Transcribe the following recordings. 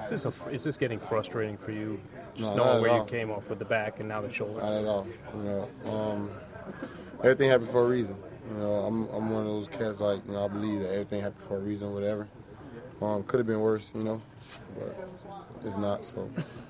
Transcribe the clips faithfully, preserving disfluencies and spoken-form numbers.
Is this, a, is this getting frustrating for you, just No, not knowing at where you all. came off with the back and now the shoulder? Not at all. You know, um, everything happened for a reason. You know, I'm I'm one of those cats like you know I believe that everything happened for a reason, whatever. Um, could have been worse, you know, but it's not. So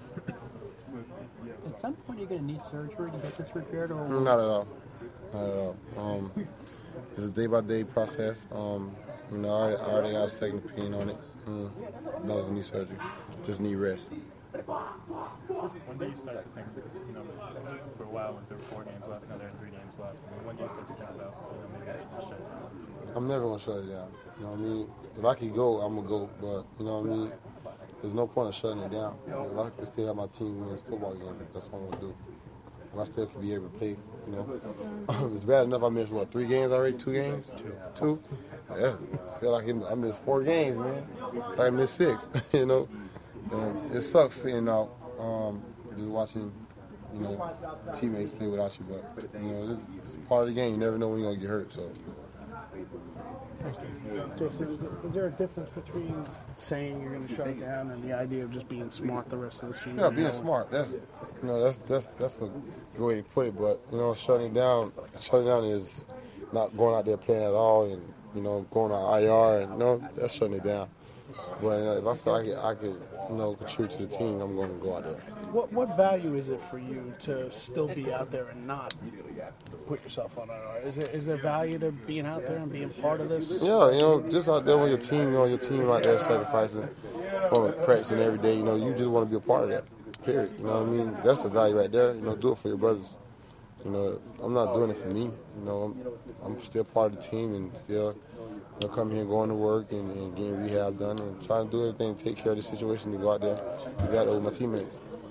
At some point, you're going to need surgery to get this repaired, or not at all. Not at all. Um, it's a day by day process. Um, you know, I already, I already got a second opinion on it. Mm, doesn't need surgery. Just need rest. When do you start to think, you know, for a while was there four games left, now there are three games left. I mean, when do you start to think about, you know, maybe I should just shut down the season? I'm never gonna shut it down. You know what I mean? If I could go, I'm gonna go. But you know what I mean? There's no point in shutting it down. You know, if I can still have my team win this football game, that's what I'm gonna do. If I still can be able to play, you know. It's bad enough I missed what three games already? Two games? Two? Yeah. I feel like I missed four games, man. I missed six. You know. And it sucks seeing out um, just watching, you know, teammates play without you. But you know, it's part of the game. You never know when you're gonna get hurt. So. Jason, is, it, is there a difference between saying you're going to shut it down and the idea of just being smart the rest of the season? Yeah, being smart. That's you know that's that's that's a good way to put it. But you know, shutting it down, shutting down is not going out there playing at all, and you know, going on I R and you know that's shutting it down. But you know, if I feel like I could, you know, contribute to the team, I'm going to go out there. What what value is it for you to still be out there and not put yourself on I R? Is there is there value to being out there and being part of this? Yeah, you know, just out there with your team, you know, your team out there sacrificing, or practicing every day. You know, you just want to be a part of that. Period. You know what I mean? That's the value right there. You know, do it for your brothers. You know, I'm not doing it for me. You know, I'm, I'm still part of the team and still you know, come here, going to work and, and getting rehab done and trying to do everything to take care of the situation to go out there and be out there with my teammates.